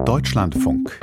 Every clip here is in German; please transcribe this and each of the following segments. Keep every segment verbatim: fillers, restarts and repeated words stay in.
Deutschlandfunk.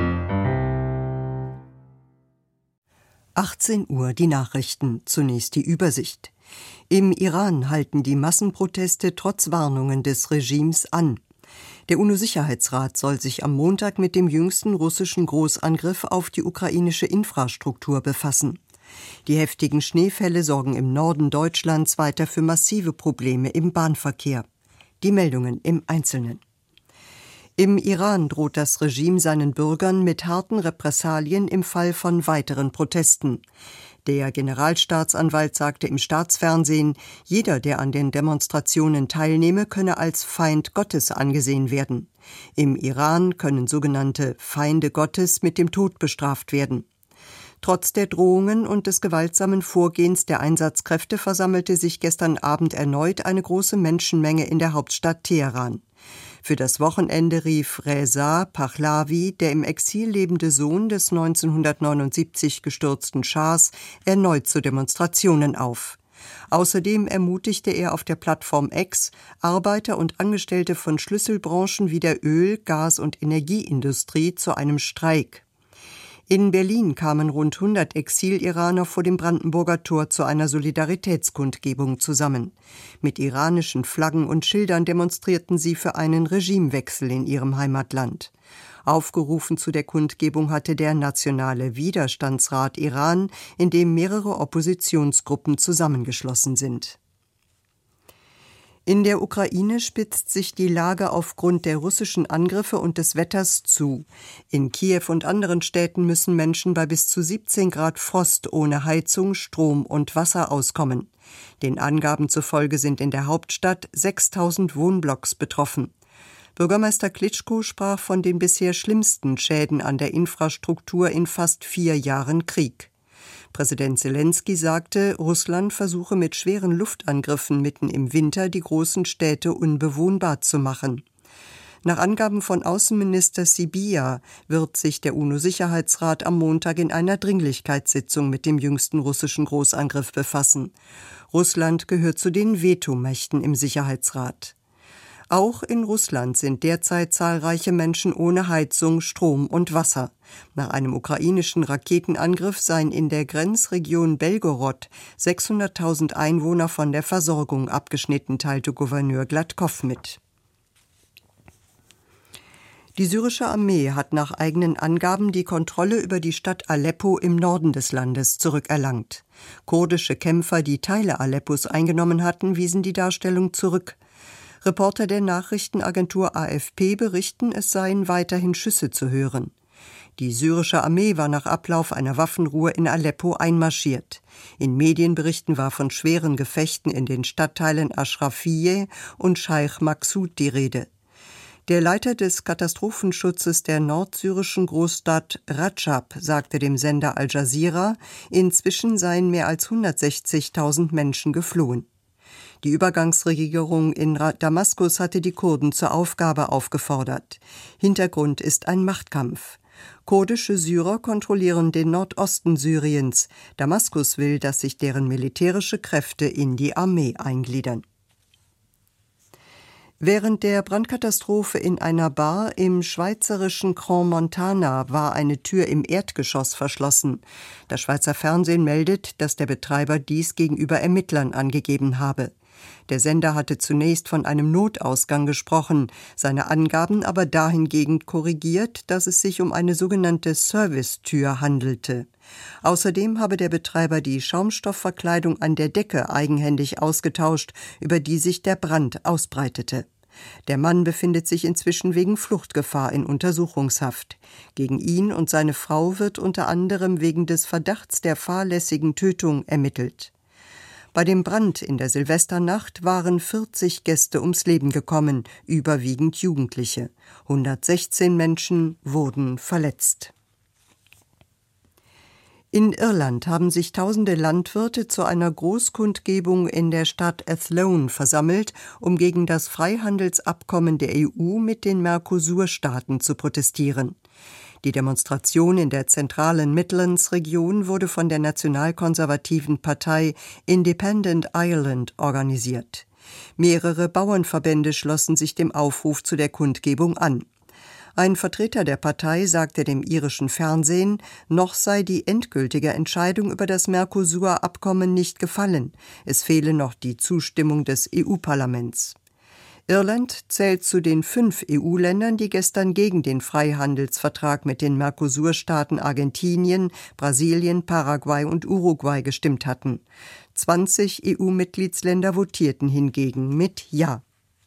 achtzehn Uhr die Nachrichten, zunächst die Übersicht. Im Iran halten die Massenproteste trotz Warnungen des Regimes an. Der UNO-Sicherheitsrat soll sich am Montag mit dem jüngsten russischen Großangriff auf die ukrainische Infrastruktur befassen. Die heftigen Schneefälle sorgen im Norden Deutschlands weiter für massive Probleme im Bahnverkehr. Die Meldungen im Einzelnen. Im Iran droht das Regime seinen Bürgern mit harten Repressalien im Fall von weiteren Protesten. Der Generalstaatsanwalt sagte im Staatsfernsehen, jeder, der an den Demonstrationen teilnehme, könne als Feind Gottes angesehen werden. Im Iran können sogenannte Feinde Gottes mit dem Tod bestraft werden. Trotz der Drohungen und des gewaltsamen Vorgehens der Einsatzkräfte versammelte sich gestern Abend erneut eine große Menschenmenge in der Hauptstadt Teheran. Für das Wochenende rief Reza Pahlavi, der im Exil lebende Sohn des neunzehnhundertneunundsiebzig gestürzten Schahs, erneut zu Demonstrationen auf. Außerdem ermutigte er auf der Plattform X Arbeiter und Angestellte von Schlüsselbranchen wie der Öl-, Gas- und Energieindustrie zu einem Streik. In Berlin kamen rund hundert Exil-Iraner vor dem Brandenburger Tor zu einer Solidaritätskundgebung zusammen. Mit iranischen Flaggen und Schildern demonstrierten sie für einen Regimewechsel in ihrem Heimatland. Aufgerufen zu der Kundgebung hatte der Nationale Widerstandsrat Iran, in dem mehrere Oppositionsgruppen zusammengeschlossen sind. In der Ukraine spitzt sich die Lage aufgrund der russischen Angriffe und des Wetters zu. In Kiew und anderen Städten müssen Menschen bei bis zu siebzehn Grad Frost ohne Heizung, Strom und Wasser auskommen. Den Angaben zufolge sind in der Hauptstadt sechstausend Wohnblocks betroffen. Bürgermeister Klitschko sprach von den bisher schlimmsten Schäden an der Infrastruktur in fast vier Jahren Krieg. Präsident Selenskyj sagte, Russland versuche mit schweren Luftangriffen mitten im Winter die großen Städte unbewohnbar zu machen. Nach Angaben von Außenminister Sybiha wird sich der UNO-Sicherheitsrat am Montag in einer Dringlichkeitssitzung mit dem jüngsten russischen Großangriff befassen. Russland gehört zu den Vetomächten im Sicherheitsrat. Auch in Russland sind derzeit zahlreiche Menschen ohne Heizung, Strom und Wasser. Nach einem ukrainischen Raketenangriff seien in der Grenzregion Belgorod sechshunderttausend Einwohner von der Versorgung abgeschnitten, teilte Gouverneur Gladkow mit. Die syrische Armee hat nach eigenen Angaben die Kontrolle über die Stadt Aleppo im Norden des Landes zurückerlangt. Kurdische Kämpfer, die Teile Aleppos eingenommen hatten, wiesen die Darstellung zurück. Reporter der Nachrichtenagentur A F P berichten, es seien weiterhin Schüsse zu hören. Die syrische Armee war nach Ablauf einer Waffenruhe in Aleppo einmarschiert. In Medienberichten war von schweren Gefechten in den Stadtteilen Aschrafieh und Scheich Maksud die Rede. Der Leiter des Katastrophenschutzes der nordsyrischen Großstadt Ratschab sagte dem Sender Al Jazeera, inzwischen seien mehr als hundertsechzigtausend Menschen geflohen. Die Übergangsregierung in Damaskus hatte die Kurden zur Aufgabe aufgefordert. Hintergrund ist ein Machtkampf. Kurdische Syrer kontrollieren den Nordosten Syriens. Damaskus will, dass sich deren militärische Kräfte in die Armee eingliedern. Während der Brandkatastrophe in einer Bar im schweizerischen Crans-Montana war eine Tür im Erdgeschoss verschlossen. Das Schweizer Fernsehen meldet, dass der Betreiber dies gegenüber Ermittlern angegeben habe. Der Sender hatte zunächst von einem Notausgang gesprochen, seine Angaben aber dahingehend korrigiert, dass es sich um eine sogenannte Servicetür handelte. Außerdem habe der Betreiber die Schaumstoffverkleidung an der Decke eigenhändig ausgetauscht, über die sich der Brand ausbreitete. Der Mann befindet sich inzwischen wegen Fluchtgefahr in Untersuchungshaft. Gegen ihn und seine Frau wird unter anderem wegen des Verdachts der fahrlässigen Tötung ermittelt. Bei dem Brand in der Silvesternacht waren vierzig Gäste ums Leben gekommen, überwiegend Jugendliche. hundertsechzehn Menschen wurden verletzt. In Irland haben sich tausende Landwirte zu einer Großkundgebung in der Stadt Athlone versammelt, um gegen das Freihandelsabkommen der E U mit den Mercosur-Staaten zu protestieren. Die Demonstration in der zentralen Midlands-Region wurde von der nationalkonservativen Partei Independent Ireland organisiert. Mehrere Bauernverbände schlossen sich dem Aufruf zu der Kundgebung an. Ein Vertreter der Partei sagte dem irischen Fernsehen, noch sei die endgültige Entscheidung über das Mercosur-Abkommen nicht gefallen. Es fehle noch die Zustimmung des E U-Parlaments. Irland zählt zu den fünf E U-Ländern, die gestern gegen den Freihandelsvertrag mit den Mercosur-Staaten Argentinien, Brasilien, Paraguay und Uruguay gestimmt hatten. zwanzig E U-Mitgliedsländer votierten hingegen mit Ja.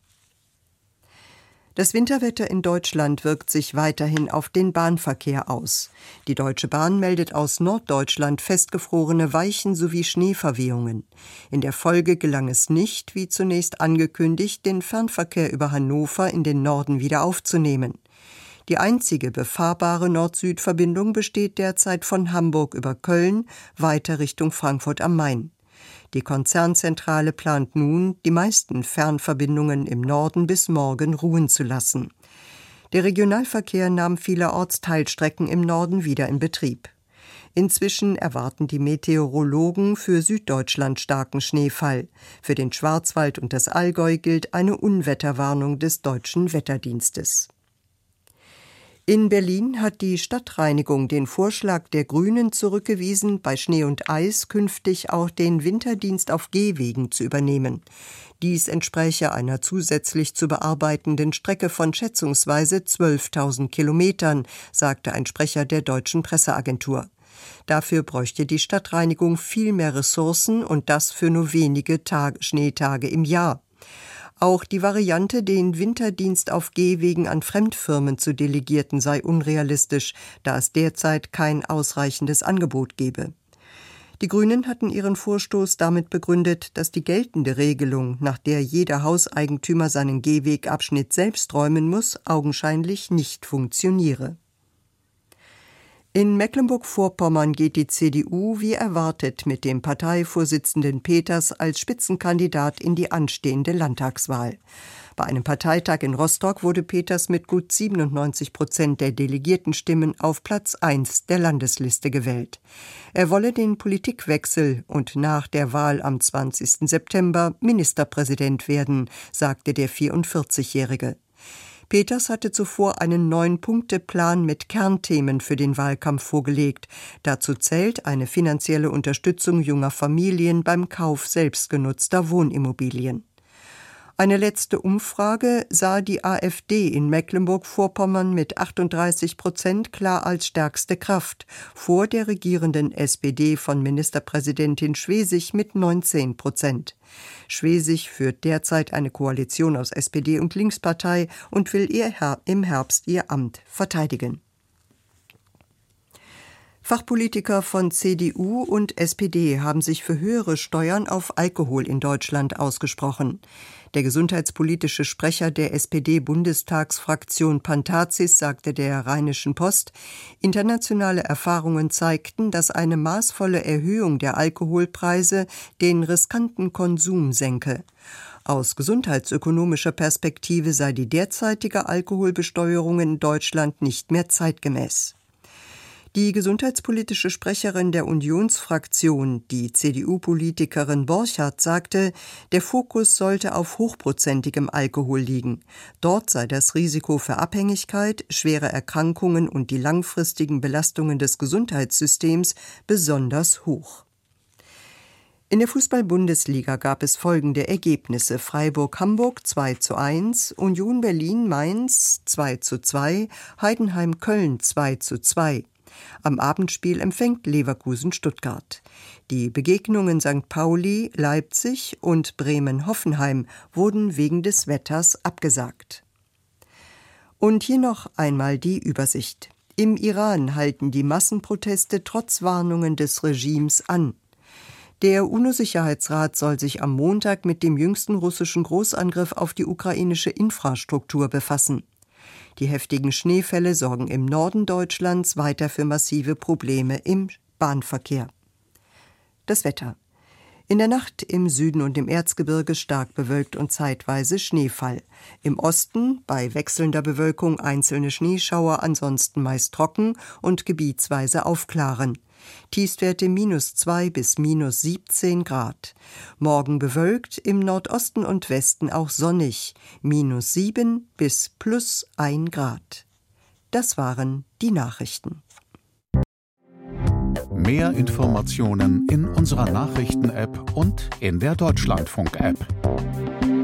Das Winterwetter in Deutschland wirkt sich weiterhin auf den Bahnverkehr aus. Die Deutsche Bahn meldet aus Norddeutschland festgefrorene Weichen sowie Schneeverwehungen. In der Folge gelang es nicht, wie zunächst angekündigt, den Fernverkehr über Hannover in den Norden wieder aufzunehmen. Die einzige befahrbare Nord-Süd-Verbindung besteht derzeit von Hamburg über Köln weiter Richtung Frankfurt am Main. Die Konzernzentrale plant nun, die meisten Fernverbindungen im Norden bis morgen ruhen zu lassen. Der Regionalverkehr nahm vielerorts Teilstrecken im Norden wieder in Betrieb. Inzwischen erwarten die Meteorologen für Süddeutschland starken Schneefall. Für den Schwarzwald und das Allgäu gilt eine Unwetterwarnung des Deutschen Wetterdienstes. In Berlin hat die Stadtreinigung den Vorschlag der Grünen zurückgewiesen, bei Schnee und Eis künftig auch den Winterdienst auf Gehwegen zu übernehmen. Dies entspräche einer zusätzlich zu bearbeitenden Strecke von schätzungsweise zwölftausend Kilometern, sagte ein Sprecher der deutschen Presseagentur. Dafür bräuchte die Stadtreinigung viel mehr Ressourcen und das für nur wenige Tag- Schneetage im Jahr. Auch die Variante, den Winterdienst auf Gehwegen an Fremdfirmen zu delegierten, sei unrealistisch, da es derzeit kein ausreichendes Angebot gebe. Die Grünen hatten ihren Vorstoß damit begründet, dass die geltende Regelung, nach der jeder Hauseigentümer seinen Gehwegabschnitt selbst räumen muss, augenscheinlich nicht funktioniere. In Mecklenburg-Vorpommern geht die C D U wie erwartet mit dem Parteivorsitzenden Peters als Spitzenkandidat in die anstehende Landtagswahl. Bei einem Parteitag in Rostock wurde Peters mit gut siebenundneunzig Prozent der Delegiertenstimmen auf Platz eins der Landesliste gewählt. Er wolle den Politikwechsel und nach der Wahl am zwanzigsten September Ministerpräsident werden, sagte der vierundvierzigjährige. Peters hatte zuvor einen Neun-Punkte-Plan mit Kernthemen für den Wahlkampf vorgelegt. Dazu zählt eine finanzielle Unterstützung junger Familien beim Kauf selbstgenutzter Wohnimmobilien. Eine letzte Umfrage sah die AfD in Mecklenburg-Vorpommern mit achtunddreißig Prozent klar als stärkste Kraft, vor der regierenden S P D von Ministerpräsidentin Schwesig mit neunzehn Prozent. Schwesig führt derzeit eine Koalition aus S P D und Linkspartei und will ihr Her- im Herbst ihr Amt verteidigen. Fachpolitiker von C D U und S P D haben sich für höhere Steuern auf Alkohol in Deutschland ausgesprochen. Der gesundheitspolitische Sprecher der S P D-Bundestagsfraktion Pantazis sagte der Rheinischen Post, internationale Erfahrungen zeigten, dass eine maßvolle Erhöhung der Alkoholpreise den riskanten Konsum senke. Aus gesundheitsökonomischer Perspektive sei die derzeitige Alkoholbesteuerung in Deutschland nicht mehr zeitgemäß. Die gesundheitspolitische Sprecherin der Unionsfraktion, die C D U-Politikerin Borchardt, sagte, der Fokus sollte auf hochprozentigem Alkohol liegen. Dort sei das Risiko für Abhängigkeit, schwere Erkrankungen und die langfristigen Belastungen des Gesundheitssystems besonders hoch. In der Fußball-Bundesliga gab es folgende Ergebnisse: Freiburg-Hamburg zwei zu eins, Union Berlin-Mainz zwei zu zwei, Heidenheim-Köln zwei zu zwei. Am Abendspiel empfängt Leverkusen Stuttgart. Die Begegnungen Sankt Pauli, Leipzig und Bremen-Hoffenheim wurden wegen des Wetters abgesagt. Und hier noch einmal die Übersicht. Im Iran halten die Massenproteste trotz Warnungen des Regimes an. Der UNO-Sicherheitsrat soll sich am Montag mit dem jüngsten russischen Großangriff auf die ukrainische Infrastruktur befassen. Die heftigen Schneefälle sorgen im Norden Deutschlands weiter für massive Probleme im Bahnverkehr. Das Wetter. In der Nacht im Süden und im Erzgebirge stark bewölkt und zeitweise Schneefall. Im Osten bei wechselnder Bewölkung einzelne Schneeschauer, ansonsten meist trocken und gebietsweise aufklaren. Tiefstwerte minus zwei bis minus siebzehn Grad. Morgen bewölkt, im Nordosten und Westen auch sonnig, minus sieben bis plus ein Grad. Das waren die Nachrichten. Mehr Informationen in unserer Nachrichten-App und in der Deutschlandfunk-App.